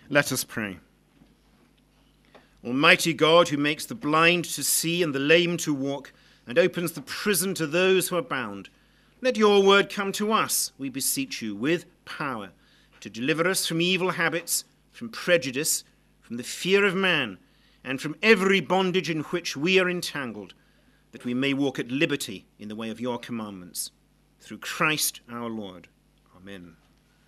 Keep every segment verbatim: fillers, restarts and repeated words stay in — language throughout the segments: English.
Let us pray. Almighty God, who makes the blind to see and the lame to walk, and opens the prison to those who are bound, let your word come to us, we beseech you, with power, to deliver us from evil habits, from prejudice, from the fear of man, and from every bondage in which we are entangled, that we may walk at liberty in the way of your commandments. Through Christ our Lord. Amen.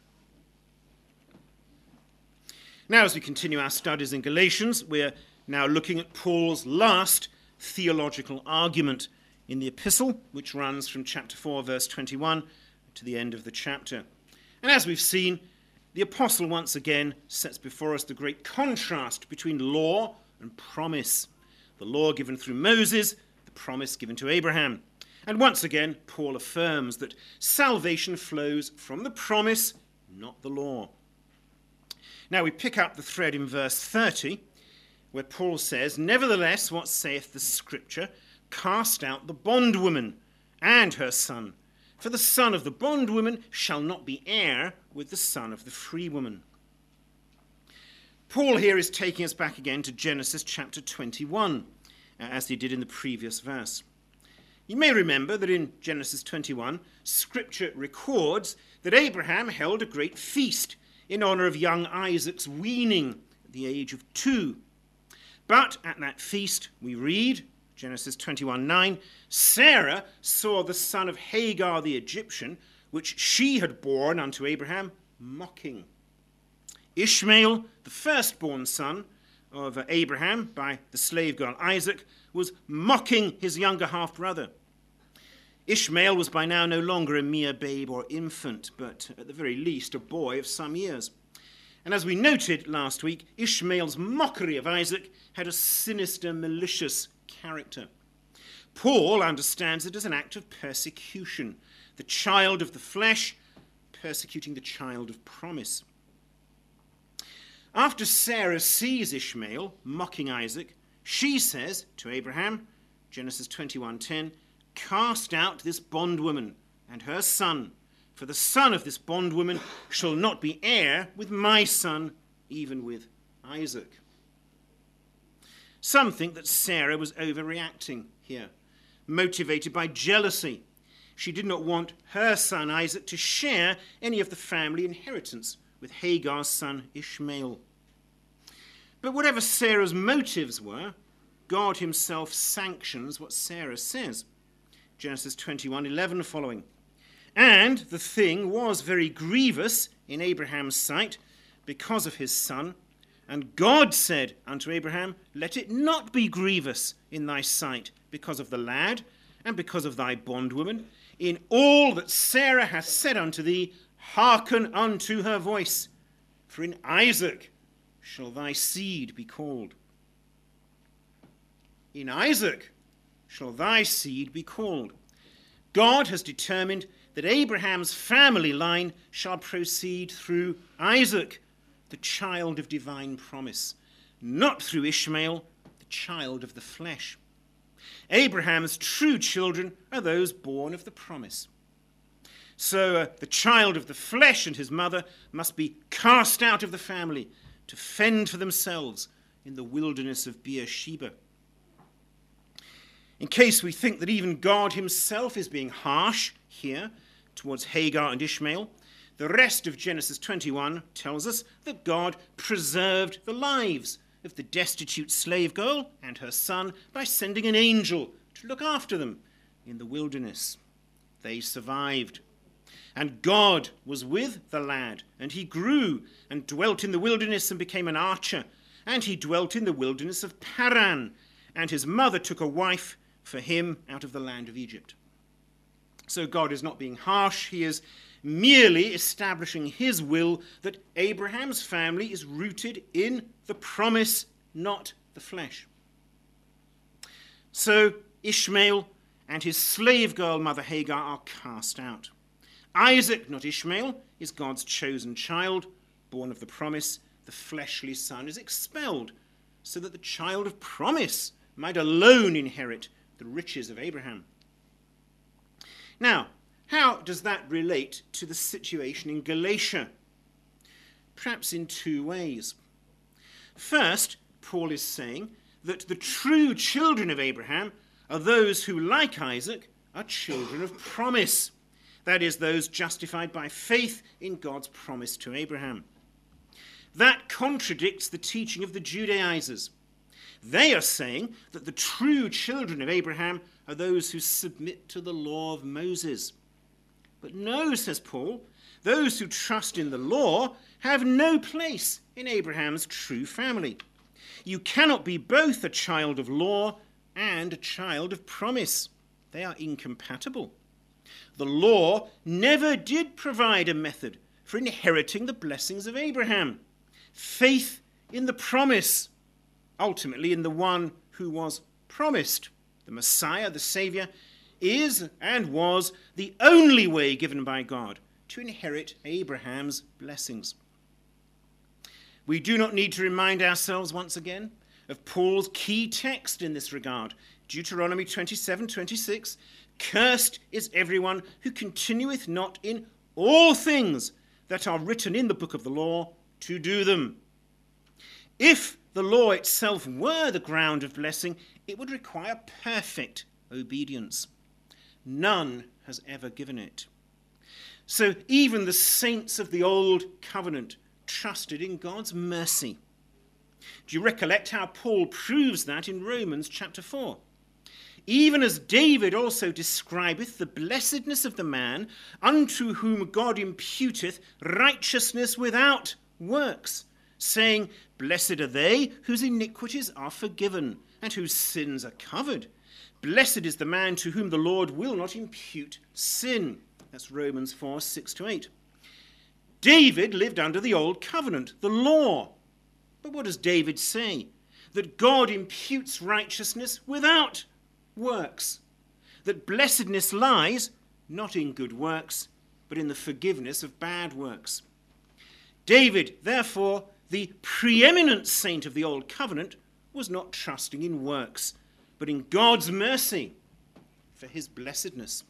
Now, as we continue our studies in Galatians, we're now looking at Paul's last theological argument in the epistle, which runs from chapter four, verse twenty-one, to the end of the chapter. And as we've seen, the apostle once again sets before us the great contrast between law and promise. The law given through Moses, the promise given to Abraham. And once again, Paul affirms that salvation flows from the promise, not the law. Now we pick up the thread in verse thirty, where Paul says, "Nevertheless, what saith the Scripture? Cast out the bondwoman and her son, for the son of the bondwoman shall not be heir with the son of the free woman." Paul here is taking us back again to Genesis chapter twenty-one, as he did in the previous verse. You may remember that in Genesis twenty-one, Scripture records that Abraham held a great feast in honor of young Isaac's weaning at the age of two. But at that feast, we read, Genesis twenty-one nine, Sarah saw the son of Hagar the Egyptian, which she had borne unto Abraham, mocking. Ishmael, the firstborn son of Abraham by the slave girl Isaac, was mocking his younger half-brother. Ishmael was by now no longer a mere babe or infant, but at the very least a boy of some years. And as we noted last week, Ishmael's mockery of Isaac had a sinister, malicious character. Paul understands it as an act of persecution, the child of the flesh persecuting the child of promise. After Sarah sees Ishmael mocking Isaac, she says to Abraham, Genesis twenty-one ten, "Cast out this bondwoman and her son, for the son of this bondwoman shall not be heir with my son, even with Isaac." Some think that Sarah was overreacting here, motivated by jealousy. She did not want her son Isaac to share any of the family inheritance with Hagar's son Ishmael. But whatever Sarah's motives were, God himself sanctions what Sarah says. Genesis twenty-one eleven following. "And the thing was very grievous in Abraham's sight because of his son. And God said unto Abraham, Let it not be grievous in thy sight because of the lad and because of thy bondwoman. In all that Sarah hath said unto thee, hearken unto her voice. For in Isaac shall thy seed be called." In Isaac shall thy seed be called. God has determined that Abraham's family line shall proceed through Isaac, the child of divine promise, not through Ishmael, the child of the flesh. Abraham's true children are those born of the promise. So uh, the child of the flesh and his mother must be cast out of the family to fend for themselves in the wilderness of Beersheba. In case we think that even God himself is being harsh here towards Hagar and Ishmael, the rest of Genesis twenty-one tells us that God preserved the lives of the destitute slave girl and her son by sending an angel to look after them in the wilderness. They survived. And God was with the lad, and he grew and dwelt in the wilderness and became an archer. And he dwelt in the wilderness of Paran, and his mother took a wife for him out of the land of Egypt. So God is not being harsh. He is merely establishing his will that Abraham's family is rooted in the promise, not the flesh. So Ishmael and his slave girl mother Hagar are cast out. Isaac, not Ishmael, is God's chosen child, born of the promise. The fleshly son is expelled so that the child of promise might alone inherit the riches of Abraham. Now, how does that relate to the situation in Galatia? Perhaps in two ways. First, Paul is saying that the true children of Abraham are those who, like Isaac, are children of promise. That is, those justified by faith in God's promise to Abraham. That contradicts the teaching of the Judaizers. They are saying that the true children of Abraham are those who submit to the law of Moses. But no, says Paul, those who trust in the law have no place in Abraham's true family. You cannot be both a child of law and a child of promise. They are incompatible. The law never did provide a method for inheriting the blessings of Abraham. Faith in the promise, ultimately in the one who was promised, the Messiah, the Saviour, is and was the only way given by God to inherit Abraham's blessings. We do not need to remind ourselves once again of Paul's key text in this regard, Deuteronomy twenty-seven twenty-six. Cursed is everyone who continueth not in all things that are written in the book of the law to do them. If the law itself were the ground of blessing, it would require perfect obedience. None has ever given it. So even the saints of the old covenant trusted in God's mercy. Do you recollect how Paul proves that in Romans chapter four? Even as David also describeth the blessedness of the man unto whom God imputeth righteousness without works, saying, Blessed are they whose iniquities are forgiven, and whose sins are covered. Blessed is the man to whom the Lord will not impute sin. That's Romans four, six to eight. David lived under the old covenant, the law. But what does David say? That God imputes righteousness without works. That blessedness lies not in good works, but in the forgiveness of bad works. David, therefore, the preeminent saint of the old covenant, was not trusting in works, but in God's mercy for his blessedness.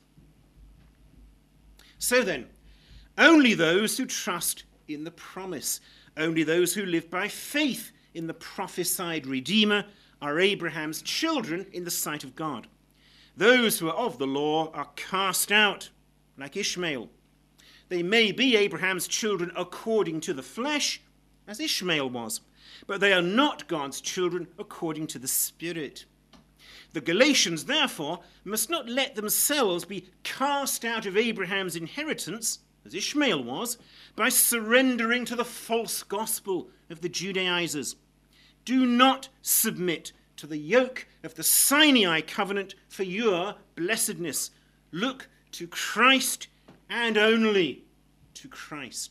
So then, only those who trust in the promise, only those who live by faith in the prophesied Redeemer, are Abraham's children in the sight of God. Those who are of the law are cast out, like Ishmael. They may be Abraham's children according to the flesh, as Ishmael was, but they are not God's children according to the Spirit. The Galatians, therefore, must not let themselves be cast out of Abraham's inheritance, as Ishmael was, by surrendering to the false gospel of the Judaizers. Do not submit to the yoke of the Sinai covenant for your blessedness. Look to Christ and only to Christ.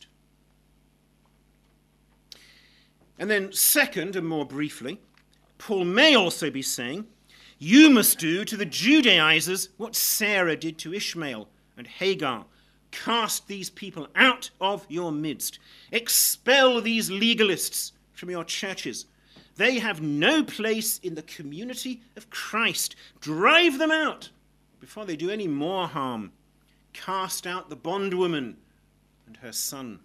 And then second, and more briefly, Paul may also be saying, you must do to the Judaizers what Sarah did to Ishmael and Hagar. Cast these people out of your midst. Expel these legalists from your churches. They have no place in the community of Christ. Drive them out before they do any more harm. Cast out the bondwoman and her son.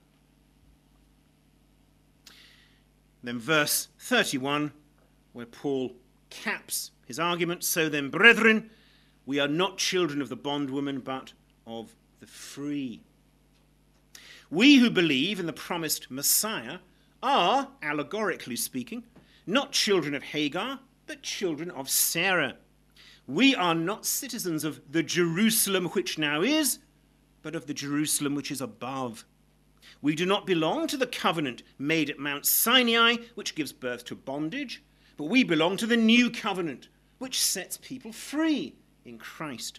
Then verse thirty-one, where Paul caps his argument. So then, brethren, we are not children of the bondwoman, but of the free. We who believe in the promised Messiah are, allegorically speaking, not children of Hagar, but children of Sarah. We are not citizens of the Jerusalem which now is, but of the Jerusalem which is above. We do not belong to the covenant made at Mount Sinai, which gives birth to bondage, but we belong to the new covenant, which sets people free in Christ.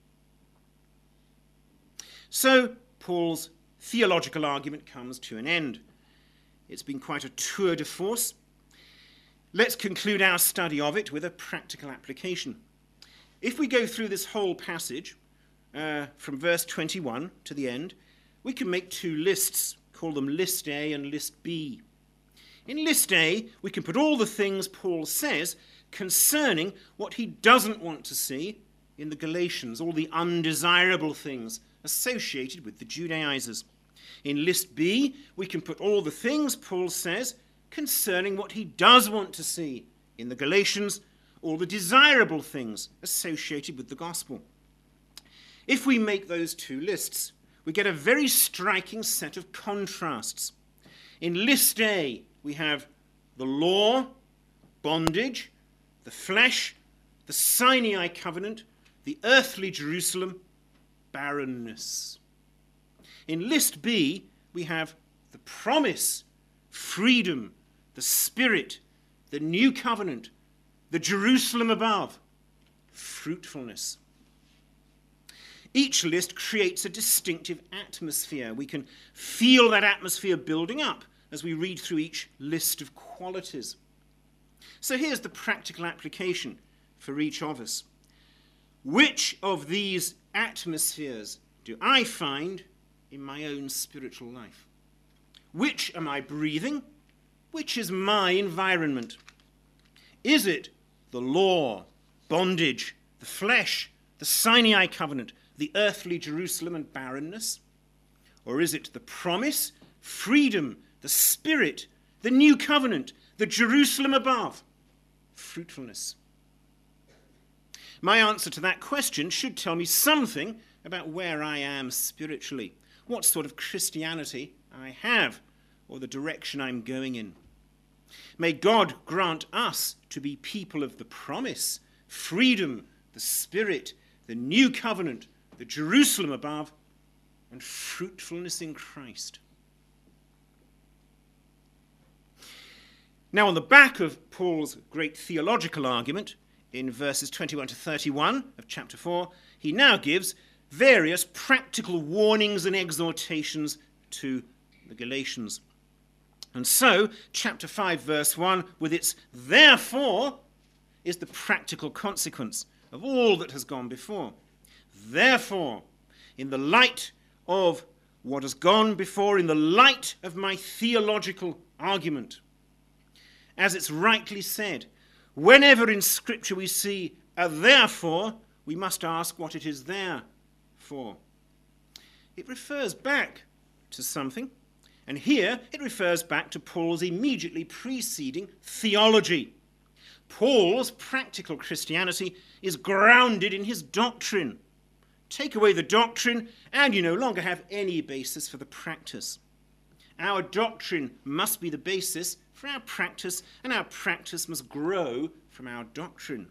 So Paul's theological argument comes to an end. It's been quite a tour de force. Let's conclude our study of it with a practical application. If we go through this whole passage, uh, from verse twenty-one to the end, we can make two lists, call them List A and List B. In List A, we can put all the things Paul says concerning what he doesn't want to see in the Galatians, all the undesirable things associated with the Judaizers. In List B, we can put all the things Paul says concerning what he does want to see in the Galatians, all the desirable things associated with the gospel. If we make those two lists, we get a very striking set of contrasts. In list A, we have the law, bondage, the flesh, the Sinai covenant, the earthly Jerusalem, barrenness. In list B, we have the promise, freedom, the Spirit, the new covenant, the Jerusalem above, fruitfulness. Each list creates a distinctive atmosphere. We can feel that atmosphere building up as we read through each list of qualities. So here's the practical application for each of us. Which of these atmospheres do I find in my own spiritual life? Which am I breathing? Which is my environment? Is it the law, bondage, the flesh, the Sinai covenant, the earthly Jerusalem and barrenness? Or is it the promise, freedom, the Spirit, the new covenant, the Jerusalem above, fruitfulness? My answer to that question should tell me something about where I am spiritually, what sort of Christianity I have, or the direction I'm going in. May God grant us to be people of the promise, freedom, the Spirit, the new covenant, the Jerusalem above, and fruitfulness in Christ. Now, on the back of Paul's great theological argument, in verses twenty-one to thirty-one of chapter four, he now gives various practical warnings and exhortations to the Galatians. And so, chapter five, verse one, with its therefore, is the practical consequence of all that has gone before. Therefore, in the light of what has gone before, in the light of my theological argument, as it's rightly said, whenever in Scripture we see a therefore, we must ask what it is there for. It refers back to something, and here it refers back to Paul's immediately preceding theology. Paul's practical Christianity is grounded in his doctrine. Take away the doctrine, and you no longer have any basis for the practice. Our doctrine must be the basis for our practice, and our practice must grow from our doctrine.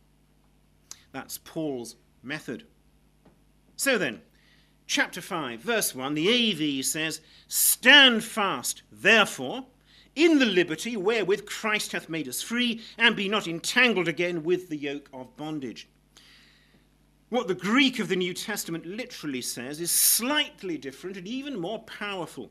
That's Paul's method. So then, chapter five, verse one, the A V says, "Stand fast, therefore, in the liberty wherewith Christ hath made us free, and be not entangled again with the yoke of bondage." What the Greek of the New Testament literally says is slightly different and even more powerful.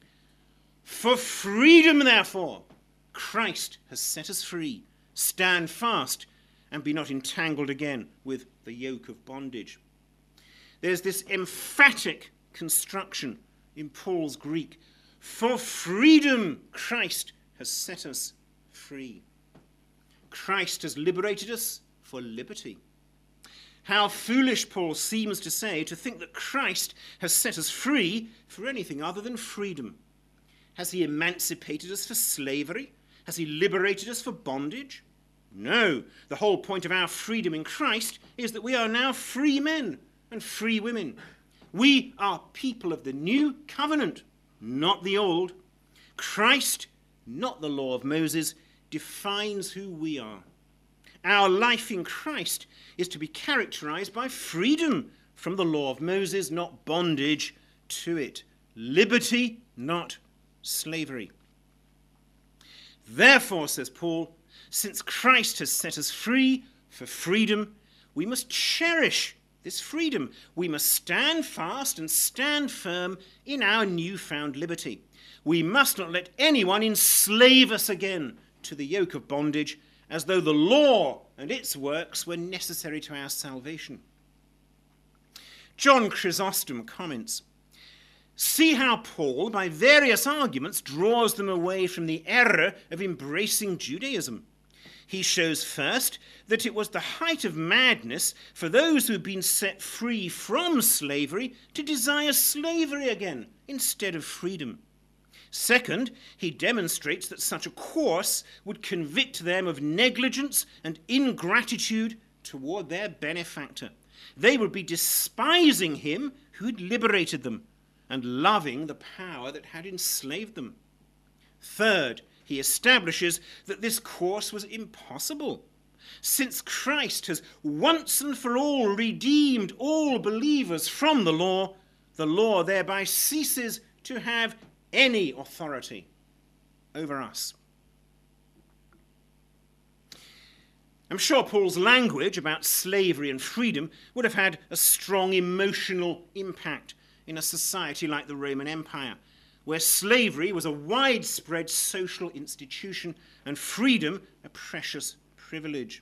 For freedom, therefore, Christ has set us free. Stand fast and be not entangled again with the yoke of bondage. There's this emphatic construction in Paul's Greek. For freedom, Christ has set us free. Christ has liberated us for liberty. How foolish, Paul seems to say, to think that Christ has set us free for anything other than freedom. Has he emancipated us for slavery? Has he liberated us for bondage? No. The whole point of our freedom in Christ is that we are now free men and free women. We are people of the new covenant, not the old. Christ, not the law of Moses, defines who we are. Our life in Christ is to be characterized by freedom from the law of Moses, not bondage to it. Liberty, not slavery. Therefore, says Paul, since Christ has set us free for freedom, we must cherish this freedom. We must stand fast and stand firm in our newfound liberty. We must not let anyone enslave us again to the yoke of bondage, as though the law and its works were necessary to our salvation. John Chrysostom comments, "See how Paul, by various arguments, draws them away from the error of embracing Judaism. He shows first that it was the height of madness for those who had been set free from slavery to desire slavery again instead of freedom. Second, he demonstrates that such a course would convict them of negligence and ingratitude toward their benefactor. They would be despising him who had liberated them and loving the power that had enslaved them. Third, he establishes that this course was impossible. Since Christ has once and for all redeemed all believers from the law, the law thereby ceases to have any authority over us. I'm sure Paul's language about slavery and freedom would have had a strong emotional impact in a society like the Roman Empire, where slavery was a widespread social institution and freedom a precious privilege.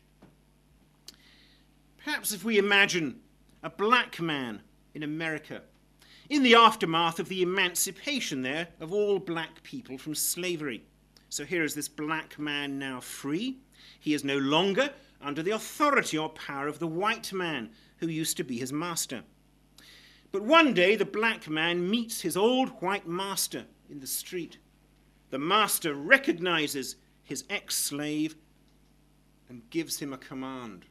Perhaps if we imagine a black man in America in the aftermath of the emancipation there of all black people from slavery. So here is this black man now free. He is no longer under the authority or power of the white man who used to be his master. But one day the black man meets his old white master in the street. The master recognizes his ex-slave and gives him a command.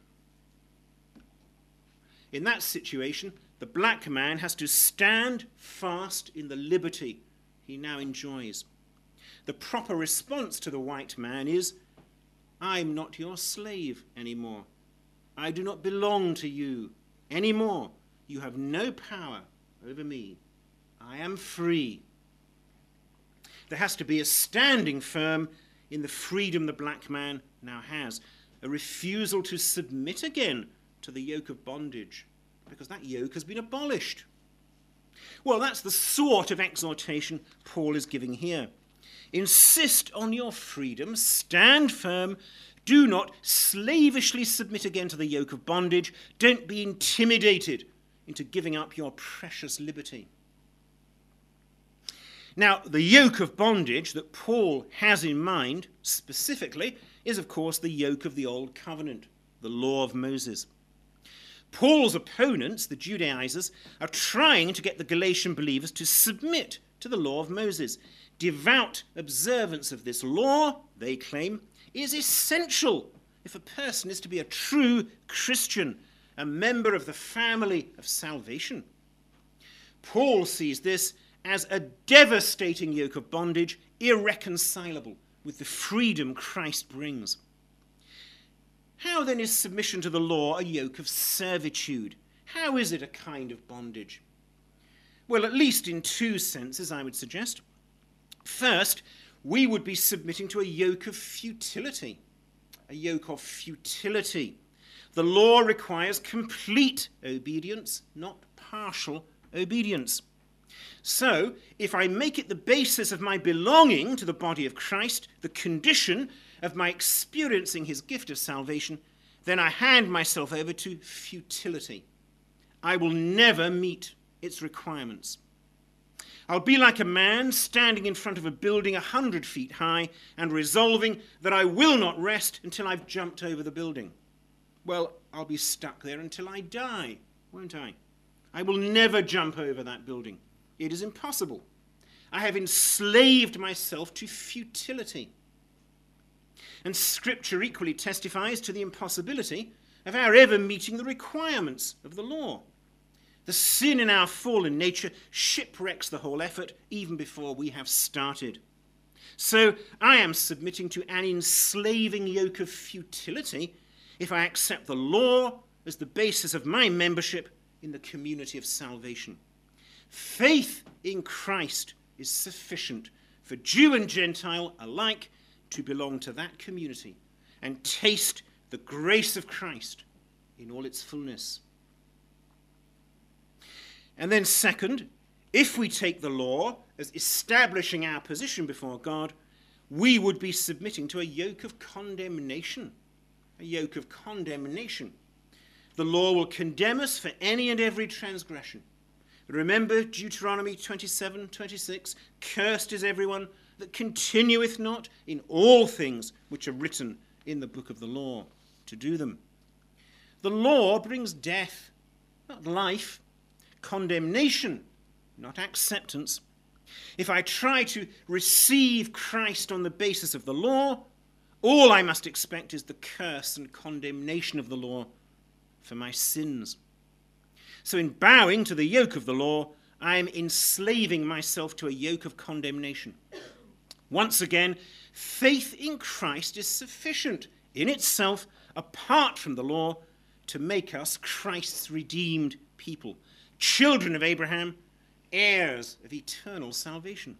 In that situation, the black man has to stand fast in the liberty he now enjoys. The proper response to the white man is, I'm not your slave anymore. I do not belong to you anymore. You have no power over me. I am free. There has to be a standing firm in the freedom the black man now has, a refusal to submit again to the yoke of bondage, because that yoke has been abolished. Well, that's the sort of exhortation Paul is giving here. Insist on your freedom, stand firm, do not slavishly submit again to the yoke of bondage, don't be intimidated into giving up your precious liberty. Now, the yoke of bondage that Paul has in mind specifically is, of course, the yoke of the Old Covenant, the law of Moses. Paul's opponents, the Judaizers, are trying to get the Galatian believers to submit to the law of Moses. Devout observance of this law, they claim, is essential if a person is to be a true Christian, a member of the family of salvation. Paul sees this as a devastating yoke of bondage, irreconcilable with the freedom Christ brings. How then is submission to the law a yoke of servitude? How is it a kind of bondage? Well, at least in two senses, I would suggest. First, we would be submitting to a yoke of futility. A yoke of futility. The law requires complete obedience, not partial obedience. So, if I make it the basis of my belonging to the body of Christ, the condition of my experiencing his gift of salvation, then I hand myself over to futility. I will never meet its requirements. I'll be like a man standing in front of a building a hundred feet high and resolving that I will not rest until I've jumped over the building. Well, I'll be stuck there until I die, won't I? I will never jump over that building. It is impossible. I have enslaved myself to futility. And Scripture equally testifies to the impossibility of our ever meeting the requirements of the law. The sin in our fallen nature shipwrecks the whole effort even before we have started. So I am submitting to an enslaving yoke of futility if I accept the law as the basis of my membership in the community of salvation. Faith in Christ is sufficient for Jew and Gentile alike to belong to that community and taste the grace of Christ in all its fullness. And then second, if we take the law as establishing our position before God, we would be submitting to a yoke of condemnation. A yoke of condemnation. The law will condemn us for any and every transgression. Remember Deuteronomy twenty-seven twenty-six, cursed is everyone that continueth not in all things which are written in the book of the law, to do them. The law brings death, not life, condemnation, not acceptance. If I try to receive Christ on the basis of the law, all I must expect is the curse and condemnation of the law for my sins. So in bowing to the yoke of the law, I am enslaving myself to a yoke of condemnation. Once again, faith in Christ is sufficient in itself, apart from the law, to make us Christ's redeemed people, children of Abraham, heirs of eternal salvation.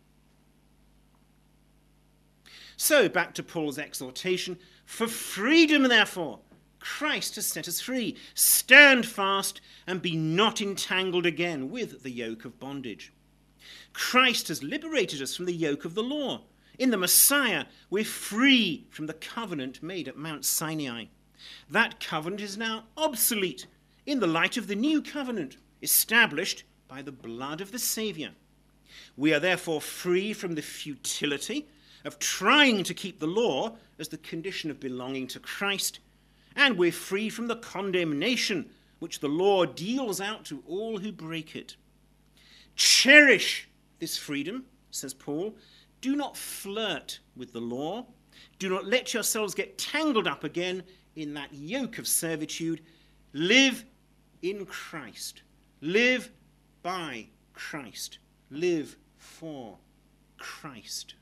So, back to Paul's exhortation, for freedom, therefore, Christ has set us free. Stand fast and be not entangled again with the yoke of bondage. Christ has liberated us from the yoke of the law. In the Messiah, we're free from the covenant made at Mount Sinai. That covenant is now obsolete in the light of the new covenant established by the blood of the Saviour. We are therefore free from the futility of trying to keep the law as the condition of belonging to Christ, and we're free from the condemnation which the law deals out to all who break it. Cherish this freedom, says Paul. Do not flirt with the law. Do not let yourselves get tangled up again in that yoke of servitude. Live in Christ. Live by Christ. Live for Christ.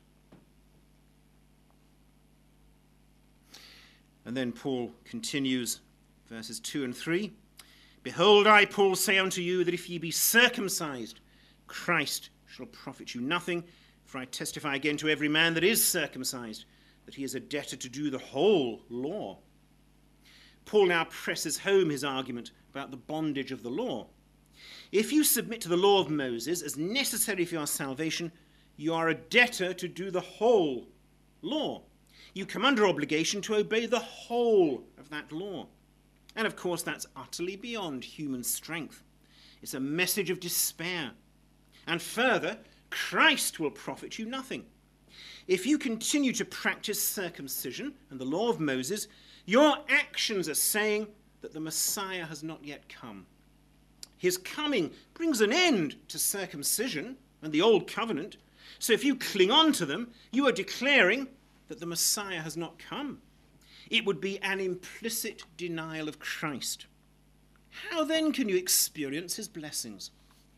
And then Paul continues, verses two and three. Behold, I, Paul, say unto you that if ye be circumcised, Christ shall profit you nothing. For I testify again to every man that is circumcised, that he is a debtor to do the whole law. Paul now presses home his argument about the bondage of the law. If you submit to the law of Moses as necessary for your salvation, you are a debtor to do the whole law. You come under obligation to obey the whole of that law. And of course, that's utterly beyond human strength. It's a message of despair. And further, Christ will profit you nothing. If you continue to practice circumcision and the law of Moses, your actions are saying that the Messiah has not yet come. His coming brings an end to circumcision and the old covenant. So if you cling on to them, you are declaring that the Messiah has not come. It would be an implicit denial of Christ. How then can you experience his blessings?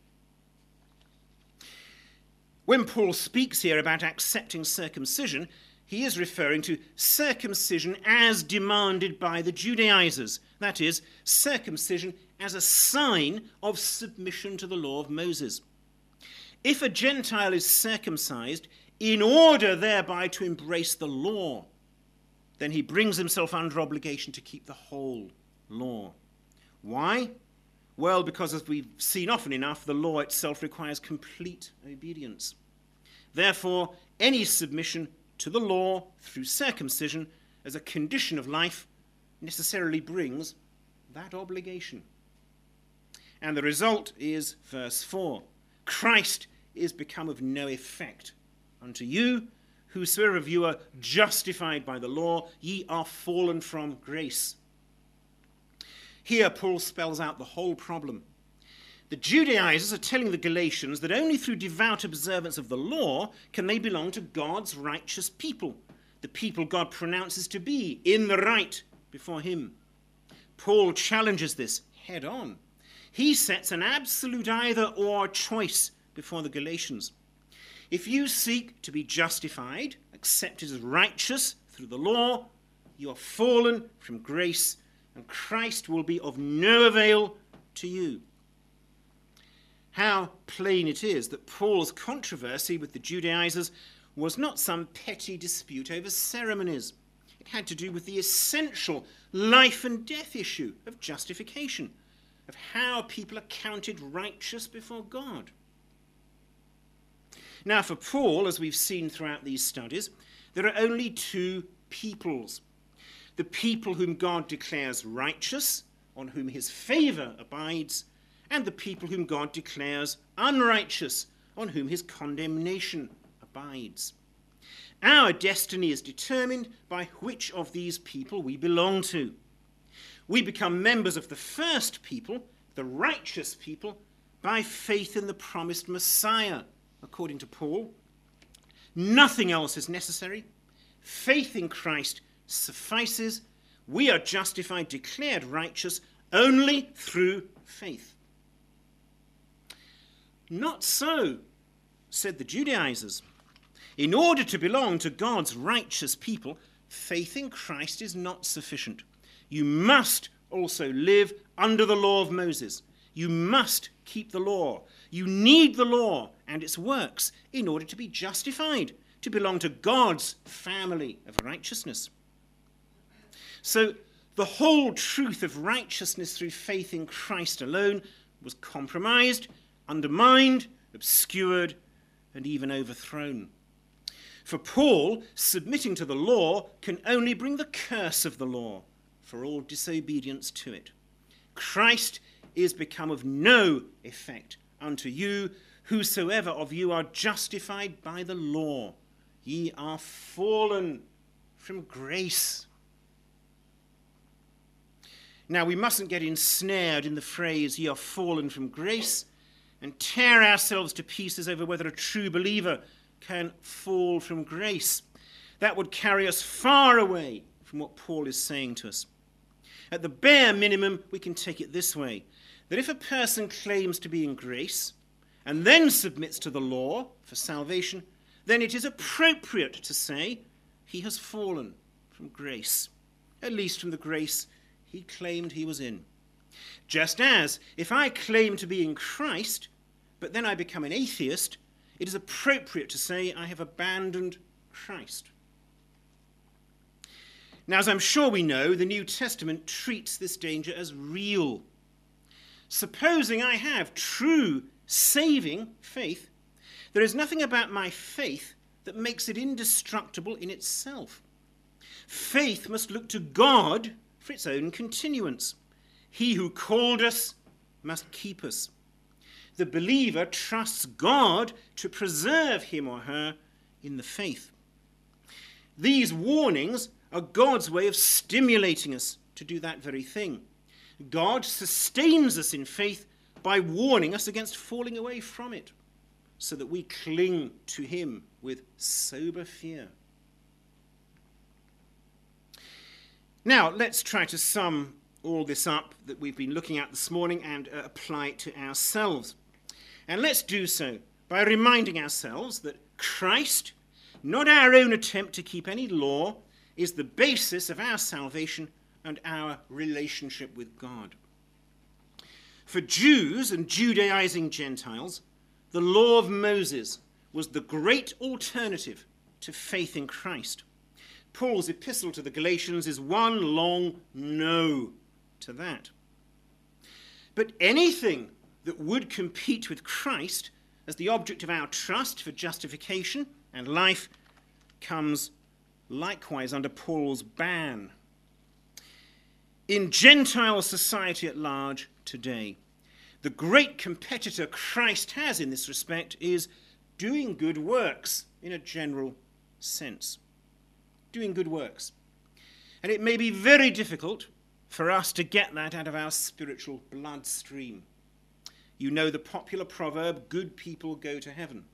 When Paul speaks here about accepting circumcision, he is referring to circumcision as demanded by the Judaizers. That is, circumcision as a sign of submission to the law of Moses. If a Gentile is circumcised in order thereby to embrace the law, then he brings himself under obligation to keep the whole law. Why? Well, because as we've seen often enough, the law itself requires complete obedience. Therefore, any submission to the law through circumcision as a condition of life necessarily brings that obligation. And the result is verse four. Christ is become of no effect unto you. Whosoever of you are justified by the law, ye are fallen from grace. Here Paul spells out the whole problem. The Judaizers are telling the Galatians that only through devout observance of the law can they belong to God's righteous people, the people God pronounces to be in the right before him. Paul challenges this head on. He sets an absolute either-or choice before the Galatians. If you seek to be justified, accepted as righteous through the law, you are fallen from grace, and Christ will be of no avail to you. How plain it is that Paul's controversy with the Judaizers was not some petty dispute over ceremonies. It had to do with the essential life and death issue of justification, of how people are counted righteous before God. Now, for Paul, as we've seen throughout these studies, there are only two peoples. The people whom God declares righteous, on whom his favour abides, and the people whom God declares unrighteous, on whom his condemnation abides. Our destiny is determined by which of these people we belong to. We become members of the first people, the righteous people, by faith in the promised Messiah, according to Paul. Nothing else is necessary. Faith in Christ suffices. We are justified, declared righteous, only through faith. Not so, said the Judaizers. In order to belong to God's righteous people, faith in Christ is not sufficient. You must also live under the law of Moses. You must keep the law. You need the law and its works in order to be justified, to belong to God's family of righteousness. So the whole truth of righteousness through faith in Christ alone was compromised, undermined, obscured, and even overthrown. For Paul, submitting to the law can only bring the curse of the law for all disobedience to it. Christ is become of no effect unto you, whosoever of you are justified by the law. Ye are fallen from grace. Now, we mustn't get ensnared in the phrase, ye are fallen from grace, and tear ourselves to pieces over whether a true believer can fall from grace. That would carry us far away from what Paul is saying to us. At the bare minimum, we can take it this way, that if a person claims to be in grace and then submits to the law for salvation, then it is appropriate to say he has fallen from grace, at least from the grace he claimed he was in. Just as if I claim to be in Christ, but then I become an atheist, it is appropriate to say I have abandoned Christ. Now, as I'm sure we know, the New Testament treats this danger as real. Supposing I have true saving faith, there is nothing about my faith that makes it indestructible in itself. Faith must look to God for its own continuance. He who called us must keep us. The believer trusts God to preserve him or her in the faith. These warnings are God's way of stimulating us to do that very thing. God sustains us in faith by warning us against falling away from it, so that we cling to him with sober fear. Now, let's try to sum all this up that we've been looking at this morning and uh, apply it to ourselves. And let's do so by reminding ourselves that Christ, not our own attempt to keep any law, is the basis of our salvation and our relationship with God. For Jews and Judaizing Gentiles, the law of Moses was the great alternative to faith in Christ. Paul's epistle to the Galatians is one long no to that. But anything that would compete with Christ as the object of our trust for justification and life comes likewise under Paul's ban. In Gentile society at large today, the great competitor Christ has in this respect is doing good works in a general sense. Doing good works. And it may be very difficult for us to get that out of our spiritual bloodstream. You know the popular proverb, good people go to heaven.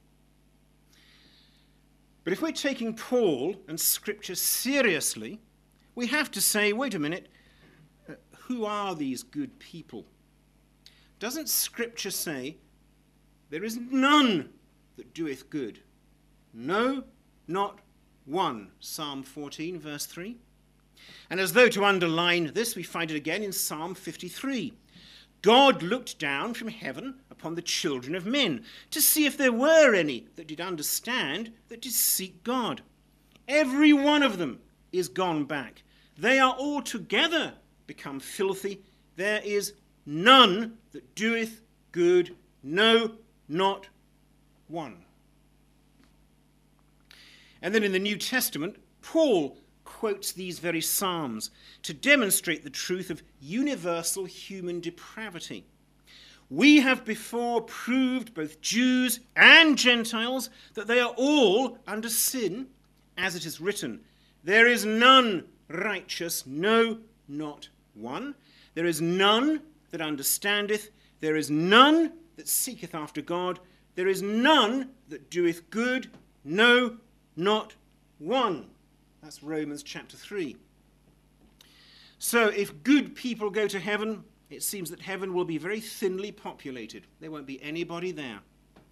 But if we're taking Paul and Scripture seriously, we have to say, wait a minute, uh, who are these good people? Doesn't Scripture say, there is none that doeth good? No, not one. Psalm fourteen, verse three. And as though to underline this, we find it again in Psalm fifty-three. God looked down from heaven upon the children of men to see if there were any that did understand, that did seek God. Every one of them is gone back. They are altogether become filthy. There is none that doeth good, no, not one. And then in the New Testament, Paul quotes these very Psalms to demonstrate the truth of universal human depravity. We have before proved, both Jews and Gentiles, that they are all under sin, as it is written, there is none righteous, no, not one. There is none that understandeth, there is none that seeketh after God, there is none that doeth good, no, not one. That's Romans chapter three. So if good people go to heaven, it seems that heaven will be very thinly populated. There won't be anybody there.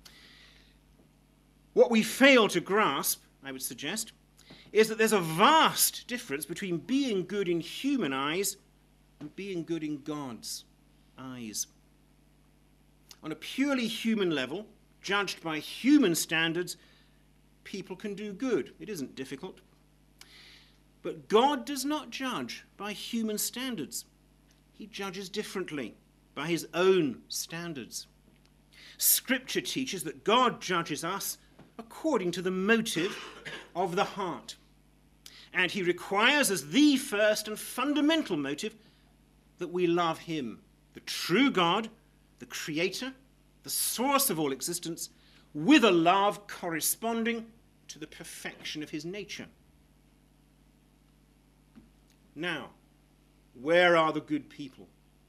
What we fail to grasp, I would suggest, is that there's a vast difference between being good in human eyes and being good in God's eyes. On a purely human level, judged by human standards, people can do good. It isn't difficult. But God does not judge by human standards. He judges differently, by his own standards. Scripture teaches that God judges us according to the motive of the heart. And he requires as the first and fundamental motive that we love him, the true God, the creator, the source of all existence, with a love corresponding to the perfection of his nature. Now, where are the good people?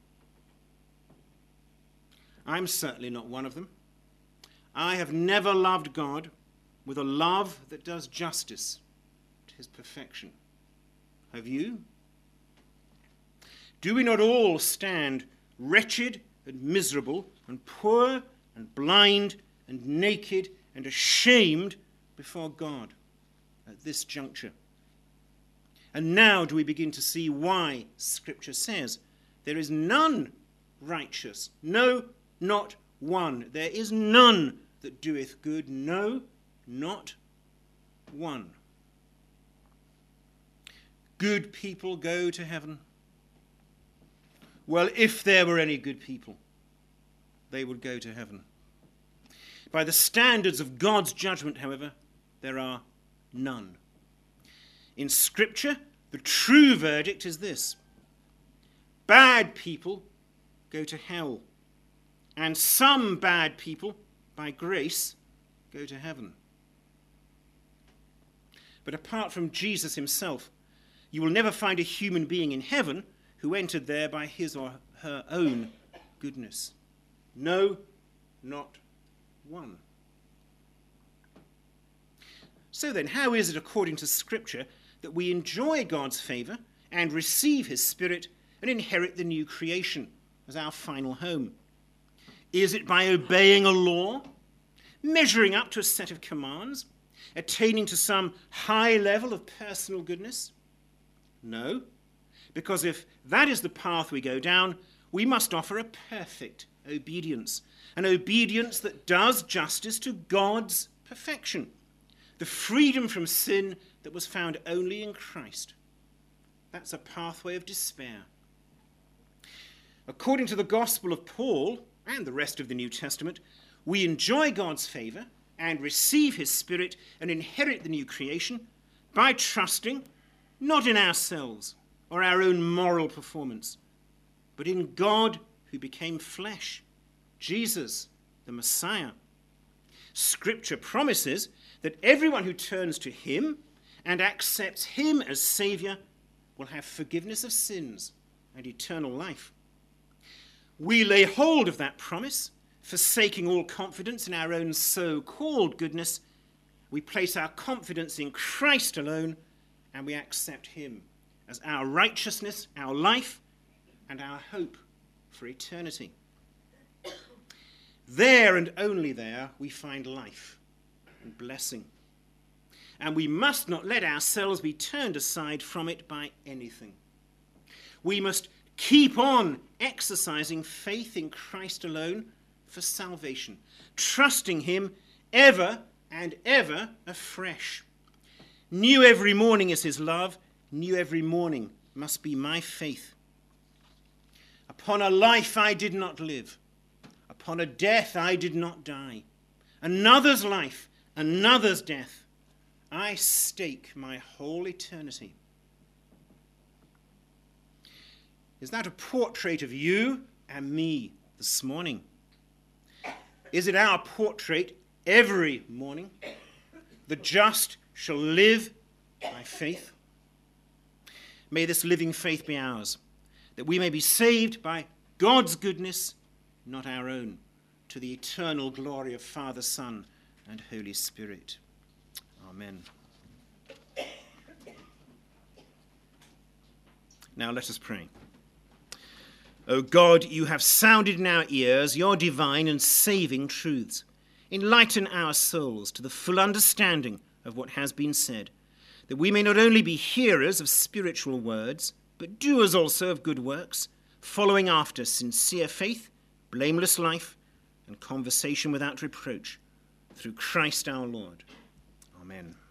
I'm certainly not one of them. I have never loved God with a love that does justice to his perfection. Have you? Do we not all stand wretched and miserable and poor and blind and naked and ashamed before God at this juncture? And now do we begin to see why Scripture says there is none righteous, no, not one. There is none that doeth good, no, not one. Good people go to heaven. Well, if there were any good people, they would go to heaven. By the standards of God's judgment, however, there are none. In Scripture, the true verdict is this: bad people go to hell, and some bad people, by grace, go to heaven. But apart from Jesus himself, you will never find a human being in heaven who entered there by his or her own goodness. No, not one. So then, how is it, according to Scripture, that we enjoy God's favour and receive his Spirit and inherit the new creation as our final home? Is it by obeying a law, measuring up to a set of commands, attaining to some high level of personal goodness? No, because if that is the path we go down, we must offer a perfect obedience, an obedience that does justice to God's perfection, the freedom from sin that was found only in Christ. That's a pathway of despair. According to the gospel of Paul and the rest of the New Testament, we enjoy God's favour and receive his Spirit and inherit the new creation by trusting not in ourselves or our own moral performance, but in God who became flesh, Jesus, the Messiah. Scripture promises that everyone who turns to him and accepts him as Saviour will have forgiveness of sins and eternal life. We lay hold of that promise, forsaking all confidence in our own so-called goodness. We place our confidence in Christ alone, and we accept him as our righteousness, our life, and our hope for eternity. There and only there we find life and blessing. And we must not let ourselves be turned aside from it by anything. We must keep on exercising faith in Christ alone for salvation, trusting him ever and ever afresh. New every morning is his love, new every morning must be my faith. Upon a life I did not live, upon a death I did not die, another's life, another's death, I stake my whole eternity. Is that a portrait of you and me this morning? Is it our portrait every morning? The just shall live by faith. May this living faith be ours, that we may be saved by God's goodness, not our own. to the eternal glory of Father, Son, and Holy Spirit. Amen. Now let us pray. O God, you have sounded in our ears your divine and saving truths. Enlighten our souls to the full understanding of what has been said, that we may not only be hearers of spiritual words, but doers also of good works, following after sincere faith, blameless life, and conversation without reproach, through Christ our Lord. Amen.